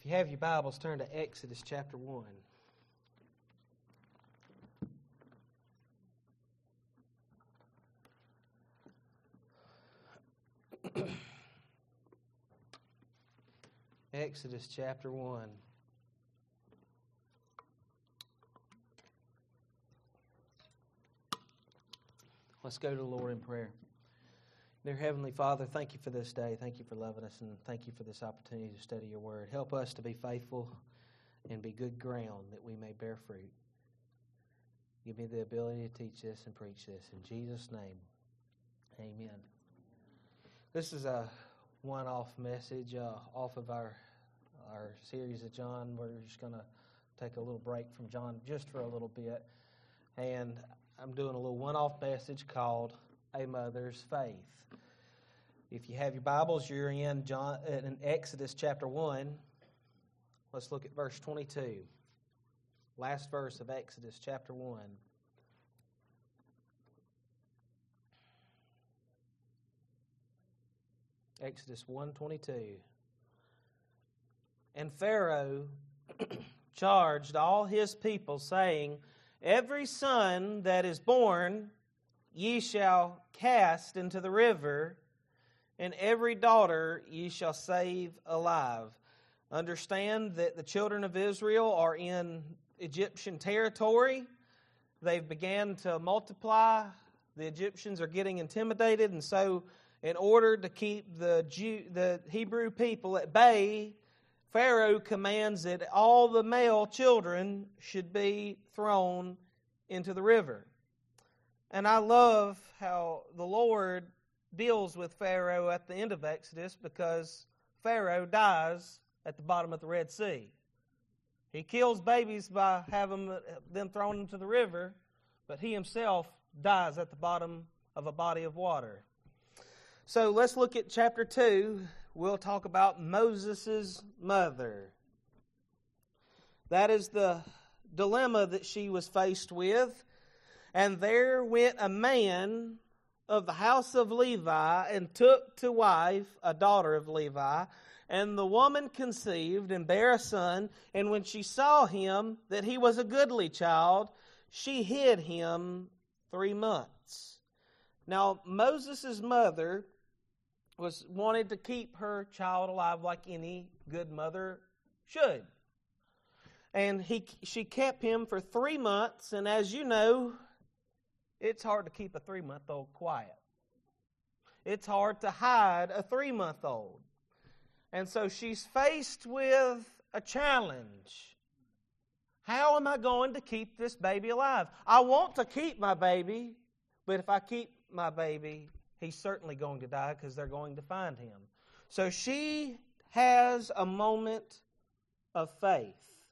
you have your Bibles, turn to Exodus chapter 1. Exodus chapter 1. Let's go to the Lord in prayer. Dear Heavenly Father, thank you for this day. Thank you for loving us, and thank you for this opportunity to study your word. Help us to be faithful and be good ground that we may bear fruit. Give me the ability to teach this and preach this. In Jesus' name, amen. This is a one-off message off of our series of John. We're just going to take a little break from John just for a little bit. And I'm doing a little one-off message called A Mother's Faith. If you have your Bibles, you're in Exodus chapter 1. Let's look at verse 22. Last verse of Exodus chapter 1. Exodus 1:22. And Pharaoh charged all his people, saying, Every son that is born ye shall cast into the river, and every daughter ye shall save alive. Understand that the children of Israel are in Egyptian territory. They've began to multiply. The Egyptians are getting intimidated, and so in order to keep the Hebrew people at bay, Pharaoh commands that all the male children should be thrown into the river. And I love how the Lord deals with Pharaoh at the end of Exodus, because Pharaoh dies at the bottom of the Red Sea. He kills babies by having them thrown into the river, but he himself dies at the bottom of a body of water. So let's look at chapter 2. We'll talk about Moses' mother. That is the dilemma that she was faced with. And there went a man of the house of Levi and took to wife a daughter of Levi. And the woman conceived and bare a son. And when she saw him, that he was a goodly child, she hid him 3 months. Now, Moses' mother wanted to keep her child alive like any good mother should. And she kept him for 3 months, and as you know, it's hard to keep a 3-month-old quiet. It's hard to hide a 3-month-old. And so she's faced with a challenge. How am I going to keep this baby alive? I want to keep my baby, but if I keep my baby, he's certainly going to die because they're going to find him. So she has a moment of faith.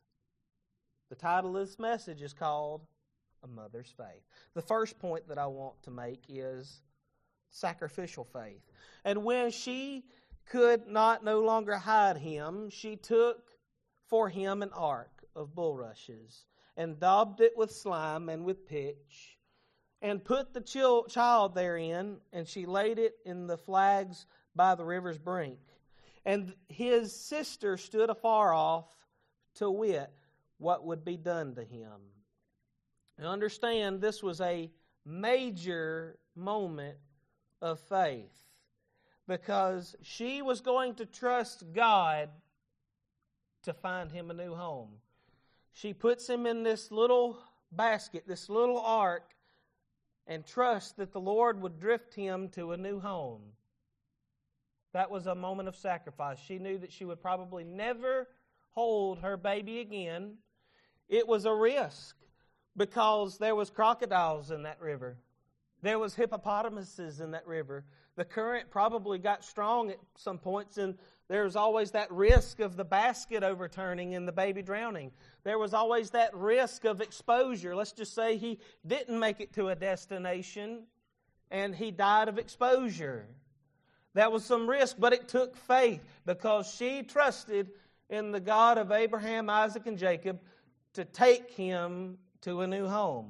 The title of this message is called A Mother's Faith. The first point that I want to make is sacrificial faith. And when she could no longer hide him, she took for him an ark of bulrushes and daubed it with slime and with pitch, and put the child therein, and she laid it in the flags by the river's brink. And his sister stood afar off to wit what would be done to him. Now understand, this was a major moment of faith, because she was going to trust God to find him a new home. She puts him in this little basket, this little ark, and trust that the Lord would drift him to a new home. That was a moment of sacrifice. She knew that she would probably never hold her baby again. It was a risk, because there was crocodiles in that river. There was hippopotamuses in that river. The current probably got strong at some points, and there was always that risk of the basket overturning and the baby drowning. There was always that risk of exposure. Let's just say he didn't make it to a destination and he died of exposure. That was some risk, but it took faith, because she trusted in the God of Abraham, Isaac, and Jacob to take him to a new home.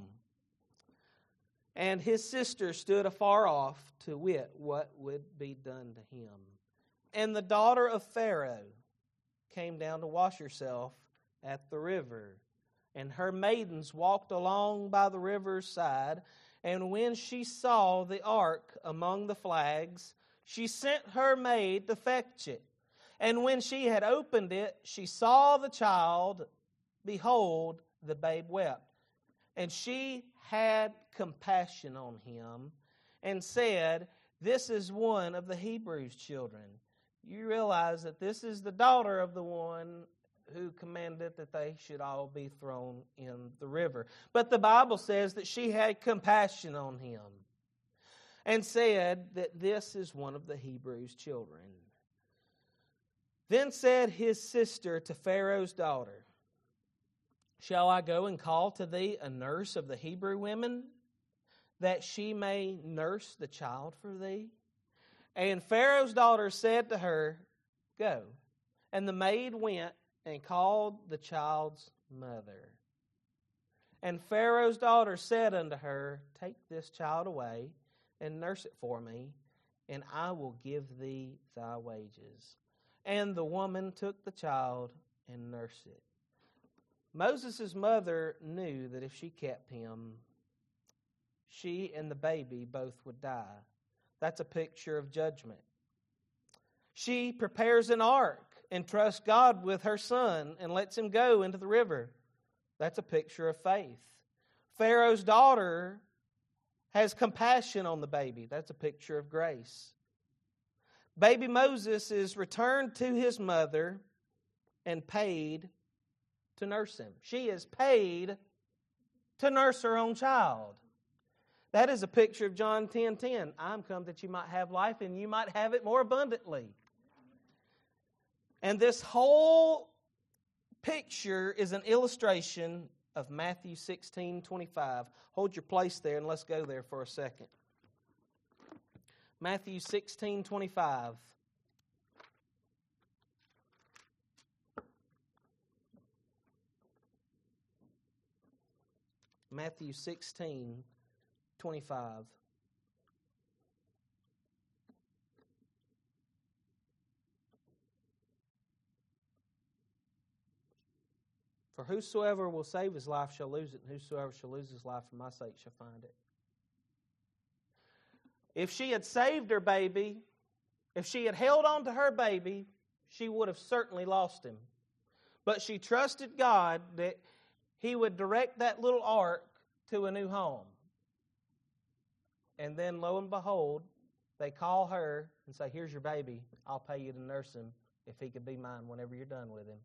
And his sister stood afar off to wit what would be done to him. And the daughter of Pharaoh came down to wash herself at the river. And her maidens walked along by the river's side. And when she saw the ark among the flags, she sent her maid to fetch it. And when she had opened it, she saw the child. Behold, the babe wept. And she had compassion on him and said, "This is one of the Hebrews' children." You realize that this is the daughter of the one who commanded that they should all be thrown in the river. But the Bible says that she had compassion on him and said that this is one of the Hebrews' children. Then said his sister to Pharaoh's daughter, "Shall I go and call to thee a nurse of the Hebrew women, that she may nurse the child for thee?" And Pharaoh's daughter said to her, "Go." And the maid went and called the child's mother. And Pharaoh's daughter said unto her, "Take this child away and nurse it for me, and I will give thee thy wages." And the woman took the child and nursed it. Moses' mother knew that if she kept him, she and the baby both would die. That's a picture of judgment. She prepares an ark and trusts God with her son and lets him go into the river. That's a picture of faith. Pharaoh's daughter has compassion on the baby. That's a picture of grace. Baby Moses is returned to his mother and paid to nurse him. She is paid to nurse her own child. That is a picture of John 10:10. "I'm come that you might have life and you might have it more abundantly." And this whole picture is an illustration of Matthew 16:25. Hold your place there and let's go there for a second. Matthew 16:25. Matthew 16:25. "For whosoever will save his life shall lose it, and whosoever shall lose his life for my sake shall find it." If she had saved her baby, if she had held on to her baby, she would have certainly lost him. But she trusted God that He would direct that little ark to a new home. And then, lo and behold, they call her and say, "Here's your baby. I'll pay you to nurse him if he could be mine whenever you're done with him."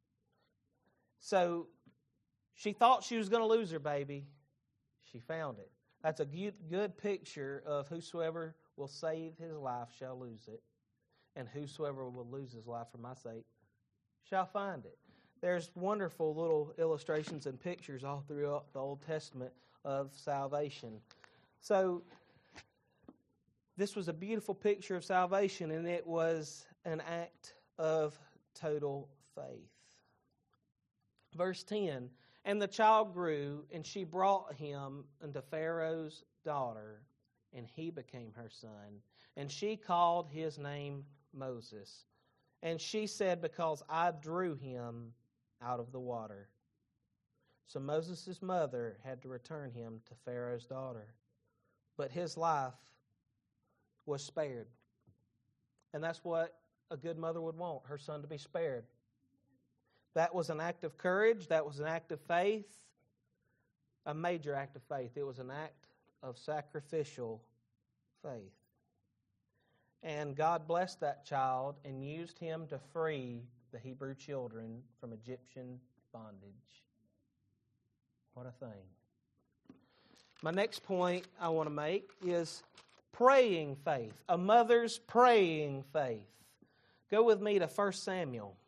So she thought she was going to lose her baby. She found it. That's a good picture of whosoever will save his life shall lose it, and whosoever will lose his life for my sake shall find it. There's wonderful little illustrations and pictures all throughout the Old Testament of salvation. So this was a beautiful picture of salvation, and it was an act of total faith. Verse 10, "And the child grew, and she brought him unto Pharaoh's daughter, and he became her son. And she called his name Moses. And she said, Because I drew him out of the water." So Moses' mother had to return him to Pharaoh's daughter. But his life was spared. And that's what a good mother would want, her son to be spared. That was an act of courage. That was an act of faith. A major act of faith. It was an act of sacrificial faith. And God blessed that child and used him to free the Hebrew children from Egyptian bondage. What a thing. My next point I want to make is praying faith. A mother's praying faith. Go with me to 1 Samuel.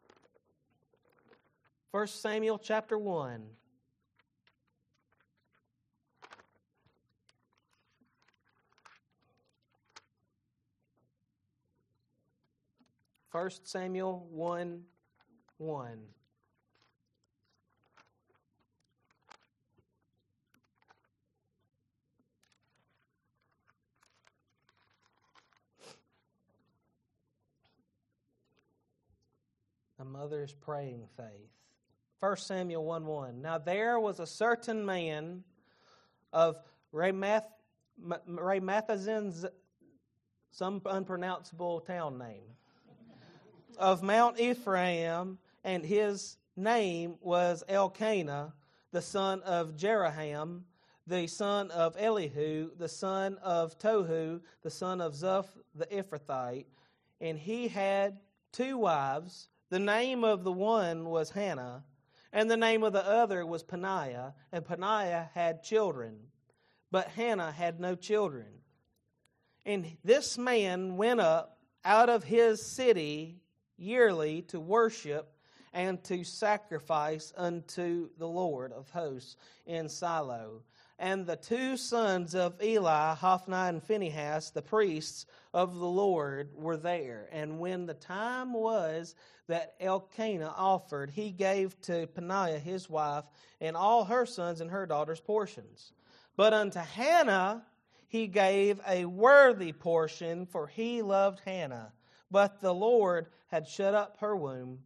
1 Samuel chapter 1. First Samuel 1:1. A mother's praying faith. 1 Samuel 1:1. Now there was a certain man of Ramathaim, some unpronounceable town name, of Mount Ephraim, and his name was Elkanah, the son of Jeraham, the son of Elihu, the son of Tohu, the son of Zuph the Ephrathite. And he had 2 wives. The name of the one was Hannah, and the name of the other was Peninnah. And Peninnah had children, but Hannah had no children. And this man went up out of his city yearly to worship and to sacrifice unto the Lord of hosts in Shiloh. And the 2 sons of Eli, Hophni and Phinehas, the priests of the Lord, were there. And when the time was that Elkanah offered, he gave to Peninnah his wife and all her sons and her daughters portions. But unto Hannah he gave a worthy portion, for he loved Hannah. But the Lord had shut up her womb.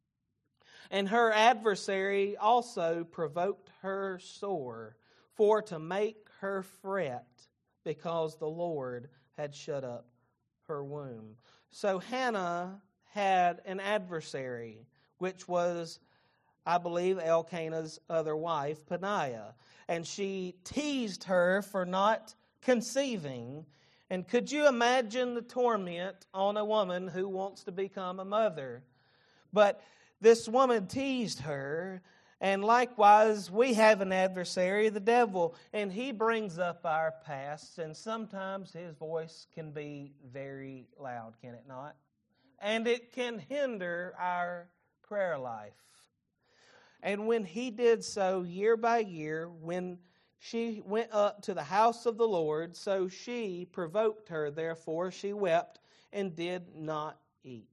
And her adversary also provoked her sore, for to make her fret, because the Lord had shut up her womb. So Hannah had an adversary, which was, I believe, Elkanah's other wife, Peninnah. And she teased her for not conceiving. And could you imagine the torment on a woman who wants to become a mother? But this woman teased her. And likewise, we have an adversary, the devil, and he brings up our past, and sometimes his voice can be very loud, can it not? And it can hinder our prayer life. And when he did so year by year, when she went up to the house of the Lord, so she provoked her, therefore she wept and did not eat.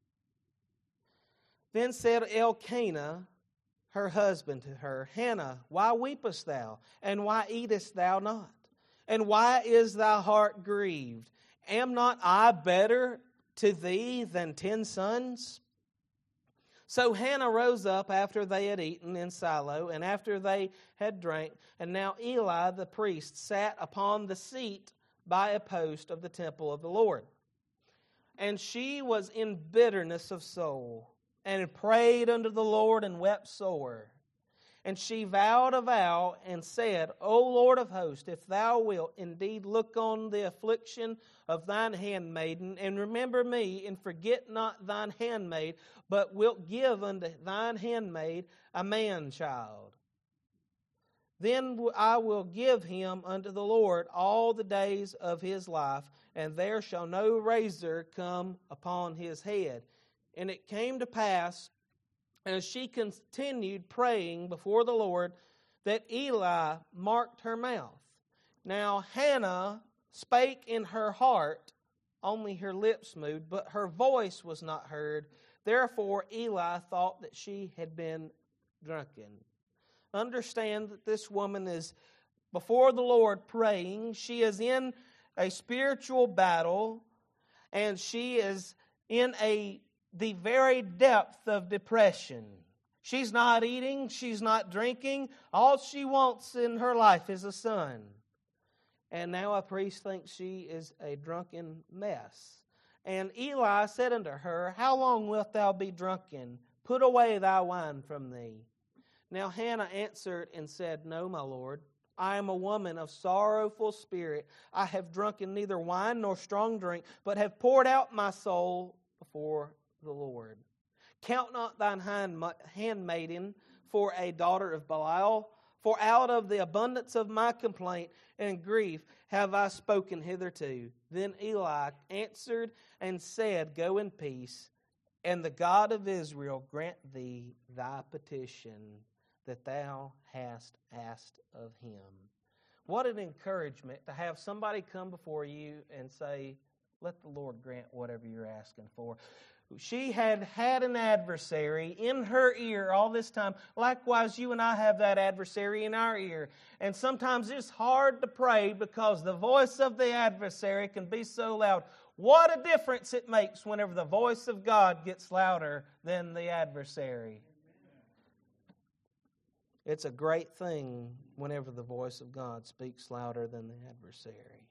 Then said Elkanah, her husband, to her, Hannah, why weepest thou, and why eatest thou not? And why is thy heart grieved? Am not I better to thee than 10 sons? So Hannah rose up after they had eaten in Shiloh, and after they had drank. And now Eli the priest sat upon the seat by a post of the temple of the Lord. And she was in bitterness of soul, and prayed unto the Lord, and wept sore. And she vowed a vow, and said, O Lord of hosts, if thou wilt indeed look on the affliction of thine handmaiden, and remember me, and forget not thine handmaid, but wilt give unto thine handmaid a man-child, then I will give him unto the Lord all the days of his life, and there shall no razor come upon his head. And it came to pass, as she continued praying before the Lord, that Eli marked her mouth. Now Hannah spake in her heart, only her lips moved, but her voice was not heard. Therefore Eli thought that she had been drunken. Understand that this woman is before the Lord praying. She is in a spiritual battle, and she is in the very depth of depression. She's not eating, she's not drinking. All she wants in her life is a son. And now a priest thinks she is a drunken mess. And Eli said unto her, How long wilt thou be drunken? Put away thy wine from thee. Now Hannah answered and said, No, my Lord, I am a woman of sorrowful spirit. I have drunken neither wine nor strong drink, but have poured out my soul before the Lord. Count not thine handmaiden for a daughter of Belial, for out of the abundance of my complaint and grief have I spoken hitherto. Then Eli answered and said, Go in peace, and the God of Israel grant thee thy petition that thou hast asked of him. What an encouragement to have somebody come before you and say, let the Lord grant whatever you're asking for. She had an adversary in her ear all this time. Likewise, you and I have that adversary in our ear. And sometimes it's hard to pray because the voice of the adversary can be so loud. What a difference it makes whenever the voice of God gets louder than the adversary. It's a great thing whenever the voice of God speaks louder than the adversary.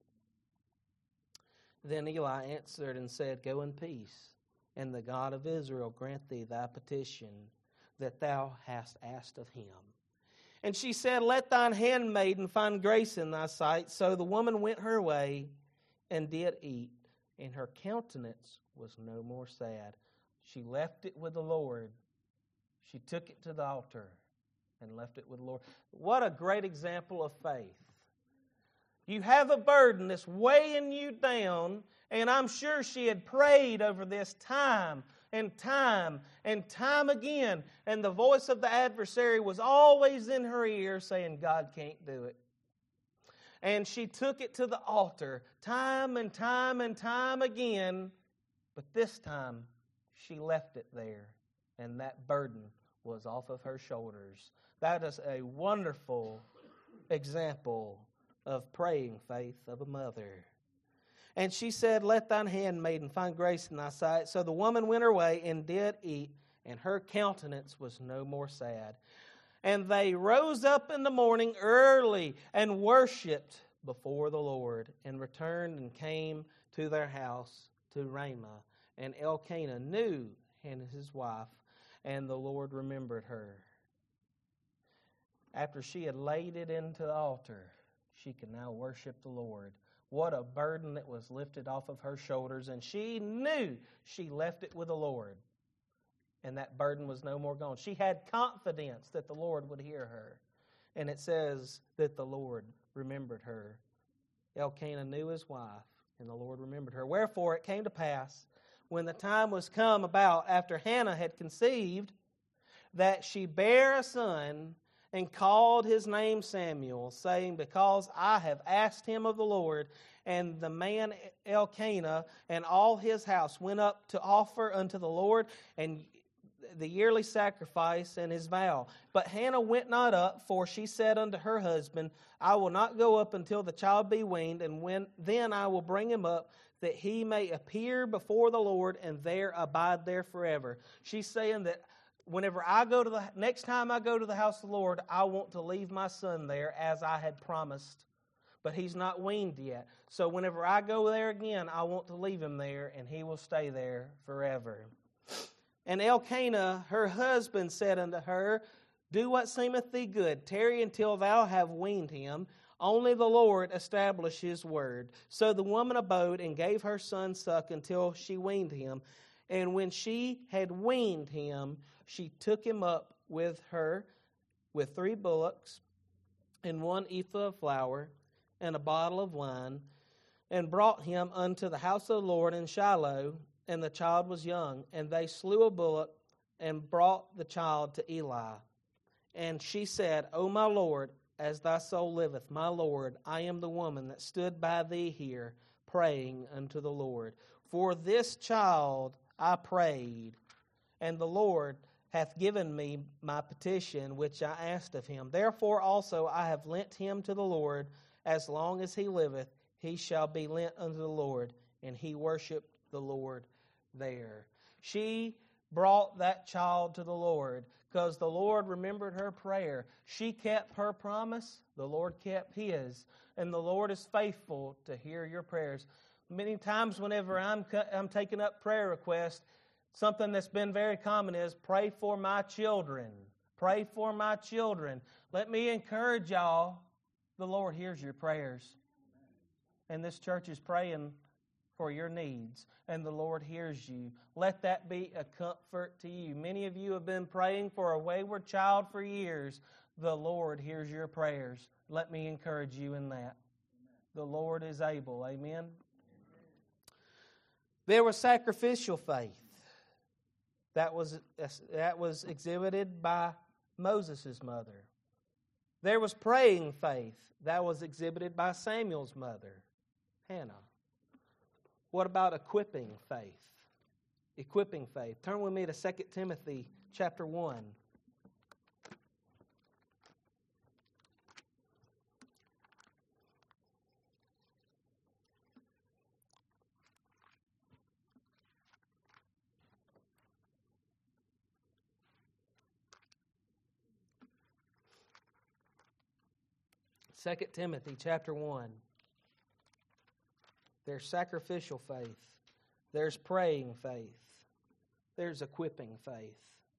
Then Eli answered and said, Go in peace, and the God of Israel grant thee thy petition that thou hast asked of him. And she said, Let thine handmaiden find grace in thy sight. So the woman went her way and did eat, and her countenance was no more sad. She left it with the Lord. She took it to the altar and left it with the Lord. What a great example of faith. You have a burden that's weighing you down, and I'm sure she had prayed over this time and time and time again, and the voice of the adversary was always in her ear saying, God can't do it. And she took it to the altar time and time and time again, but this time she left it there, and that burden was off of her shoulders. That is a wonderful example of praying faith of a mother. And she said, Let thine handmaiden find grace in thy sight. So the woman went her way and did eat, and her countenance was no more sad. And they rose up in the morning early and worshipped before the Lord, and returned and came to their house to Ramah. And Elkanah knew Hannah his wife, and the Lord remembered her. After she had laid it into the altar, she could now worship the Lord. What a burden that was lifted off of her shoulders, and she knew she left it with the Lord, and that burden was no more gone. She had confidence that the Lord would hear her, and it says that the Lord remembered her. Elkanah knew his wife, and the Lord remembered her. Wherefore it came to pass, when the time was come about after Hannah had conceived, that she bare a son, and called his name Samuel, saying, Because I have asked him of the Lord. And the man Elkanah and all his house went up to offer unto the Lord and the yearly sacrifice and his vow. But Hannah went not up, for she said unto her husband, I will not go up until the child be weaned, and then I will bring him up, that he may appear before the Lord, and there abide there forever. She's saying that whenever I go to next time I go to the house of the Lord, I want to leave my son there as I had promised. But he's not weaned yet. So whenever I go there again, I want to leave him there, and he will stay there forever. And Elkanah, her husband, said unto her, Do what seemeth thee good. Tarry until thou have weaned him. Only the Lord establish his word. So the woman abode and gave her son suck until she weaned him. And when she had weaned him, she took him up with her with 3 bullocks and 1 ephah of flour and a bottle of wine, and brought him unto the house of the Lord in Shiloh. And the child was young. And they slew a bullock and brought the child to Eli. And she said, O my Lord, as thy soul liveth, my Lord, I am the woman that stood by thee here, praying unto the Lord. For this child I prayed, and the Lord hath given me my petition which I asked of him. Therefore also I have lent him to the Lord. As long as he liveth, he shall be lent unto the Lord. And he worshipped the Lord there. She brought that child to the Lord because the Lord remembered her prayer. She kept her promise. The Lord kept his. And the Lord is faithful to hear your prayers. Many times whenever I'm taking up prayer requests, something that's been very common is pray for my children. Pray for my children. Let me encourage y'all, the Lord hears your prayers. And this church is praying for your needs, and the Lord hears you. Let that be a comfort to you. Many of you have been praying for a wayward child for years. The Lord hears your prayers. Let me encourage you in that. The Lord is able. Amen. There was sacrificial faith that was exhibited by Moses' mother. There was praying faith that was exhibited by Samuel's mother, Hannah. What about equipping faith? Equipping faith. Turn with me to 2 Timothy chapter 1. 2 Timothy chapter 1. There's sacrificial faith. There's praying faith. There's equipping faith.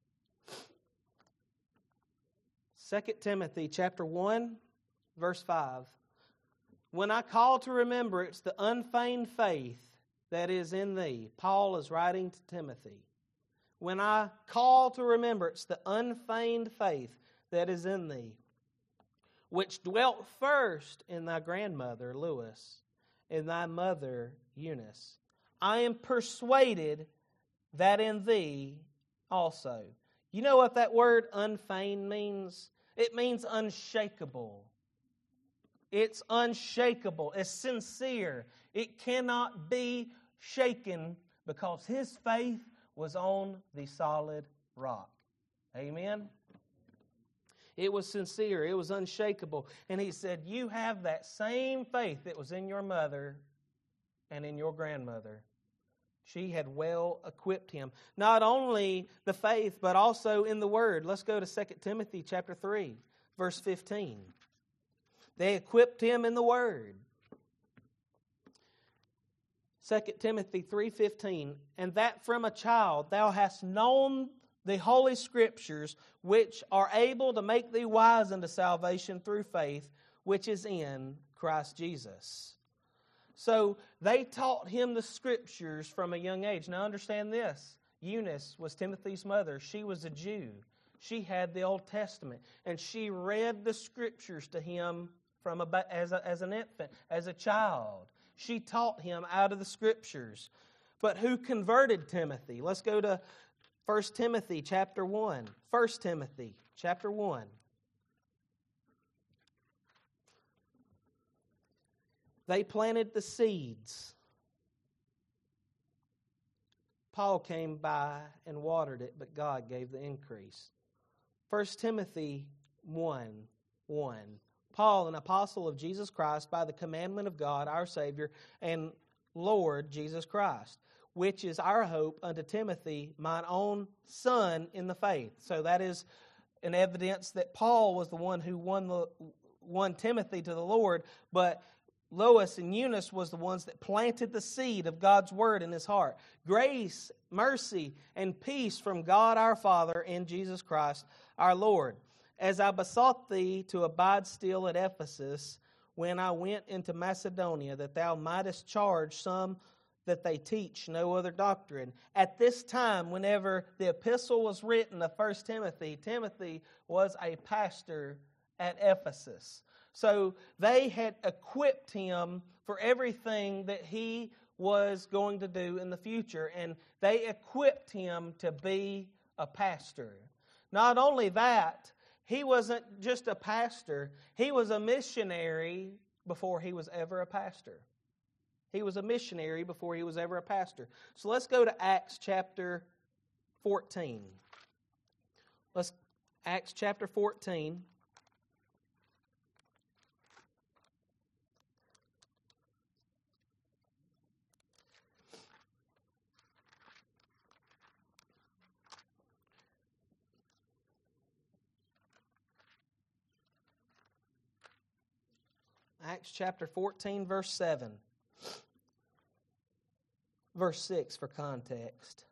2 Timothy chapter 1, verse 5. When I call to remembrance the unfeigned faith that is in thee. Paul is writing to Timothy. When I call to remembrance the unfeigned faith that is in thee, which dwelt first in thy grandmother Lois, and thy mother Eunice, I am persuaded that in thee also. You know what that word unfeigned means? It means unshakable. It's unshakable. It's sincere. It cannot be shaken because his faith was on the solid rock. Amen? It was sincere. It was unshakable. And he said, you have that same faith that was in your mother and in your grandmother. She had well equipped him. Not only the faith, but also in the Word. Let's go to 2 Timothy chapter 3, verse 15. They equipped him in the Word. 2 Timothy 3:15, and that from a child thou hast known the Holy Scriptures, which are able to make thee wise unto salvation through faith, which is in Christ Jesus. So they taught him the Scriptures from a young age. Now understand this. Eunice was Timothy's mother. She was a Jew. She had the Old Testament. And she read the Scriptures to him as an infant, as a child. She taught him out of the Scriptures. But who converted Timothy? Let's go to 1 Timothy chapter 1. 1 Timothy chapter 1. They planted the seeds. Paul came by and watered it, but God gave the increase. 1 Timothy 1:1. Paul, an apostle of Jesus Christ, by the commandment of God, our Savior, and Lord Jesus Christ, which is our hope unto Timothy, mine own son in the faith. So that is an evidence that Paul was the one who won Timothy to the Lord, but Lois and Eunice was the ones that planted the seed of God's word in his heart. Grace, mercy, and peace from God our Father and Jesus Christ our Lord. As I besought thee to abide still at Ephesus when I went into Macedonia, that thou mightest charge some that they teach no other doctrine. At this time, whenever the epistle was written of 1 Timothy, Timothy was a pastor at Ephesus. So they had equipped him for everything that he was going to do in the future, and they equipped him to be a pastor. Not only that, he wasn't just a pastor, he was a missionary before he was ever a pastor. He was a missionary before he was ever a pastor. So let's go to Acts chapter 14. Acts chapter 14. Acts chapter 14, verse 7. Verse 6 for context.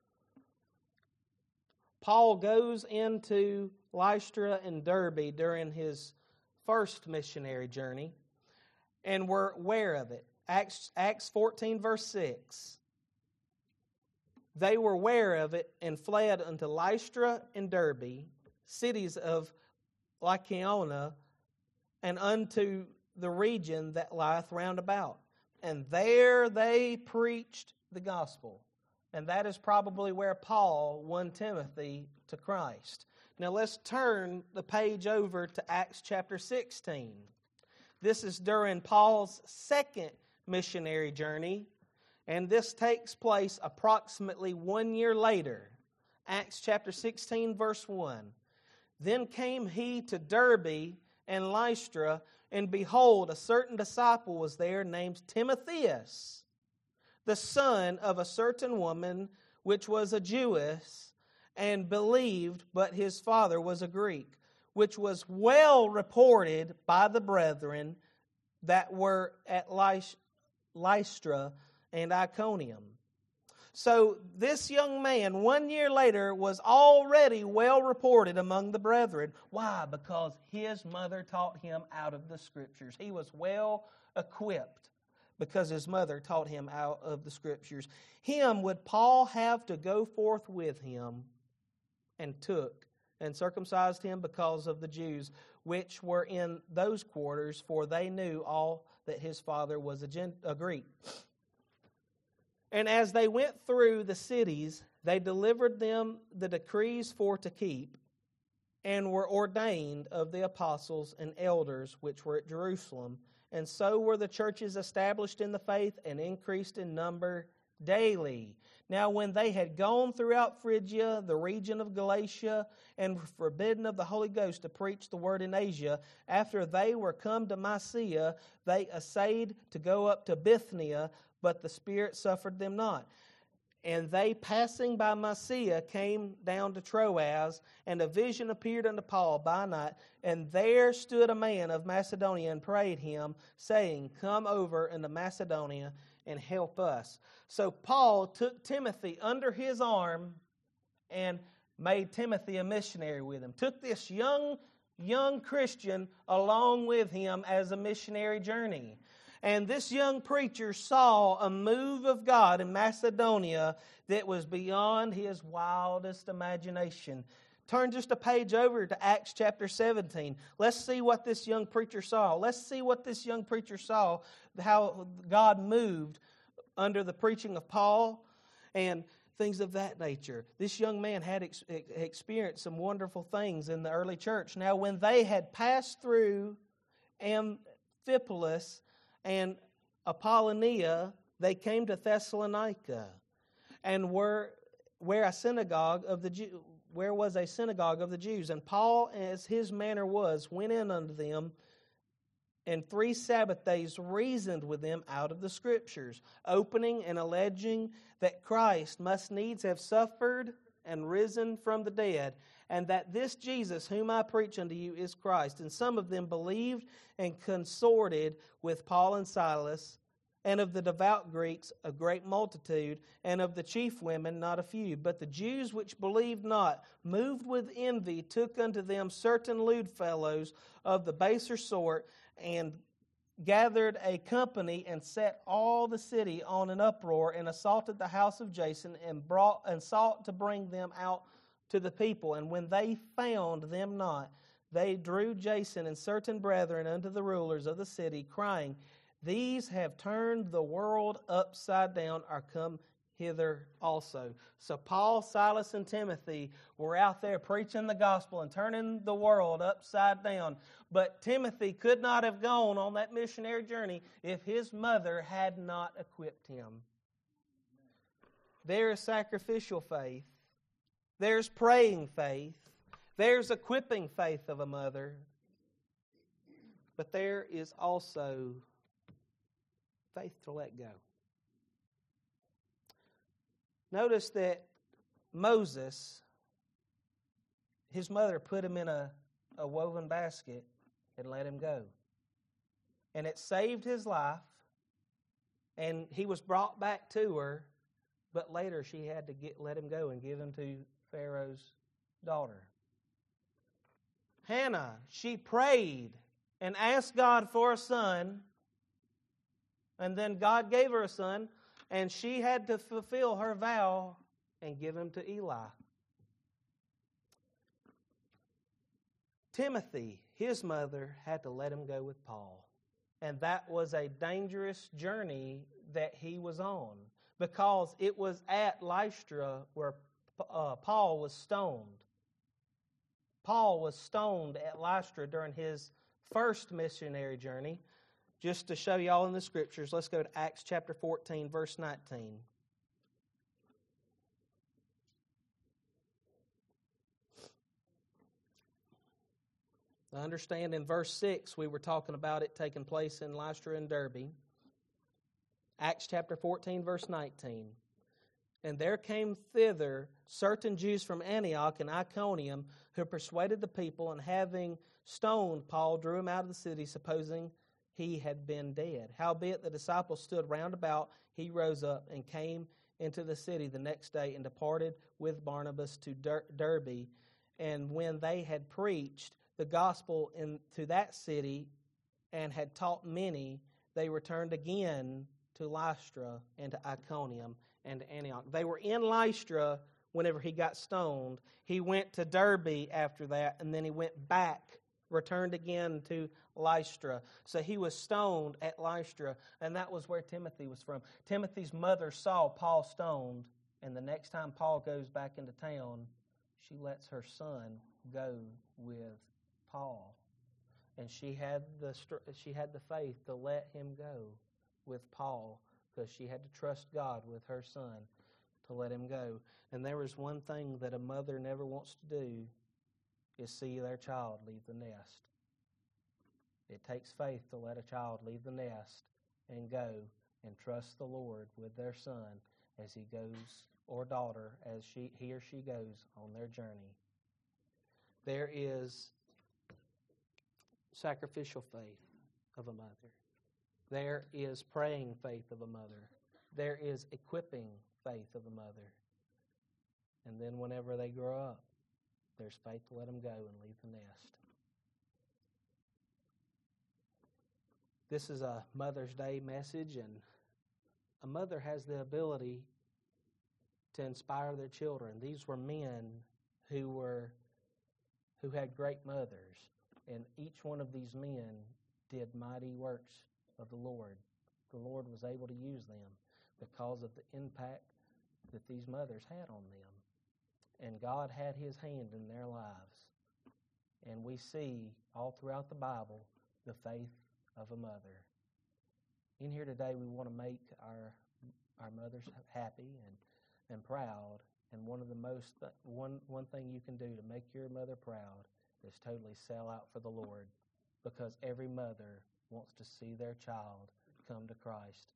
Paul goes into Lystra and Derbe during his first missionary journey, and we're aware of it. Acts 14, verse 6. They were aware of it and fled unto Lystra and Derbe, cities of Lycaonia, and unto the region that lieth round about. And there they preached the gospel. And that is probably where Paul won Timothy to Christ. Now let's turn the page over to Acts chapter 16. This is during Paul's second missionary journey, and this takes place approximately 1 year later. Acts chapter 16, verse 1. Then came he to Derbe and Lystra, and behold, a certain disciple was there named Timotheus, the son of a certain woman which was a Jewess, and believed, but his father was a Greek. which was well reported by the brethren that were at Lystra and Iconium. So this young man, 1 year later, was already well reported among the brethren. Why? Because his mother taught him out of the Scriptures. He was well equipped because his mother taught him out of the Scriptures. Him would Paul have to go forth with him, and took and circumcised him because of the Jews which were in those quarters, for they knew all that his father was a Greek. And as they went through the cities, they delivered them the decrees for to keep, and were ordained of the apostles and elders which were at Jerusalem. And so were the churches established in the faith and increased in number daily. Now when they had gone throughout Phrygia, the region of Galatia, and were forbidden of the Holy Ghost to preach the word in Asia, after they were come to Mysia, they essayed to go up to Bithynia, but the Spirit suffered them not. And they, passing by Mysia, came down to Troas, and a vision appeared unto Paul by night. And there stood a man of Macedonia and prayed him, saying, Come over into Macedonia and help us. So Paul took Timothy under his arm and made Timothy a missionary with him. Took this young Christian along with him as a missionary journey. And this young preacher saw a move of God in Macedonia that was beyond his wildest imagination. Turn just a page over to Acts chapter 17. Let's see what this young preacher saw. Let's see what this young preacher saw, how God moved under the preaching of Paul and things of that nature. This young man had experienced some wonderful things in the early church. Now, when they had passed through Amphipolis and Apollonia, they came to Thessalonica, and where was a synagogue of the Jews. And Paul, as his manner was, went in unto them, and 3 Sabbath days reasoned with them out of the Scriptures, opening and alleging that Christ must needs have suffered and risen from the dead, and that this Jesus whom I preach unto you is Christ. And some of them believed and consorted with Paul and Silas, and of the devout Greeks a great multitude, and of the chief women not a few. But the Jews which believed not, moved with envy, took unto them certain lewd fellows of the baser sort, and gathered a company, and set all the city on an uproar, and assaulted the house of Jason, and sought to bring them out to the people. And when they found them not, they drew Jason and certain brethren unto the rulers of the city, crying, These have turned the world upside down, are come hither also. So Paul, Silas, and Timothy were out there preaching the gospel and turning the world upside down. But Timothy could not have gone on that missionary journey if his mother had not equipped him. There is sacrificial faith. There's praying faith. There's equipping faith of a mother. But there is also faith to let go. Notice that Moses, his mother put him in a woven basket and let him go. And it saved his life, and he was brought back to her, but later she had to let him go and give him to Pharaoh's daughter. Hannah, she prayed and asked God for a son, and then God gave her a son, and she had to fulfill her vow and give him to Eli. Timothy, his mother, had to let him go with Paul. And that was a dangerous journey that he was on, because it was at Lystra where Paul was stoned. Paul was stoned at Lystra during his first missionary journey. Just to show you all in the Scriptures, let's go to Acts chapter 14, verse 19. I understand in verse 6 we were talking about it taking place in Lystra and Derbe. Acts chapter 14, verse 19. And there came thither certain Jews from Antioch and Iconium, who persuaded the people, and having stoned Paul, drew him out of the city, supposing he had been dead. Howbeit the disciples stood round about, he rose up and came into the city the next day, and departed with Barnabas to Derbe. And when they had preached the gospel into that city, and had taught many, they returned again to Lystra and to Iconium and to Antioch. They were in Lystra whenever he got stoned. He went to Derbe after that, and then he went back, returned again to Lystra. So he was stoned at Lystra, and that was where Timothy was from. Timothy's mother saw Paul stoned, and the next time Paul goes back into town, she lets her son go with Paul. And she had the faith to let him go with Paul, because she had to trust God with her son to let him go. And there is one thing that a mother never wants to do, is see their child leave the nest. It takes faith to let a child leave the nest and go and trust the Lord with their son as he goes, or daughter, as he or she goes on their journey. There is sacrificial faith of a mother. There is praying faith of a mother. There is equipping faith of a mother. And then whenever they grow up, there's faith to let them go and leave the nest. This is a Mother's Day message, and a mother has the ability to inspire their children. These were men who had great mothers, and each one of these men did mighty works of the Lord. The Lord was able to use them because of the impact that these mothers had on them. And God had His hand in their lives. And we see all throughout the Bible the faith of a mother. In here today, we want to make our mothers happy and proud. And one thing you can do to make your mother proud is totally sell out for the Lord, because every mother wants to see their child come to Christ.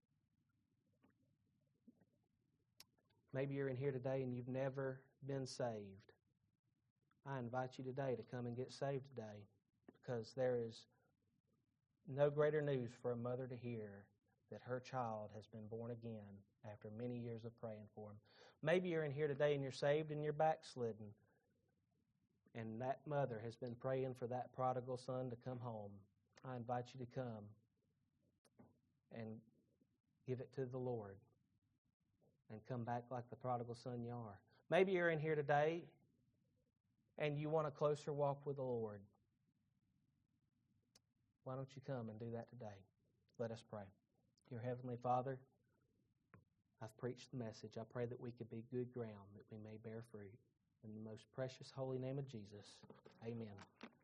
Maybe you're in here today and you've never been saved. I invite you today to come and get saved today, because there is no greater news for a mother to hear that her child has been born again after many years of praying for him. Maybe you're in here today and you're saved and you're backslidden, and that mother has been praying for that prodigal son to come home. I invite you to come and give it to the Lord and come back like the prodigal son you are. Maybe you're in here today and you want a closer walk with the Lord. Why don't you come and do that today? Let us pray. Dear Heavenly Father, I've preached the message. I pray that we could be good ground, that we may bear fruit. In the most precious holy name of Jesus, amen.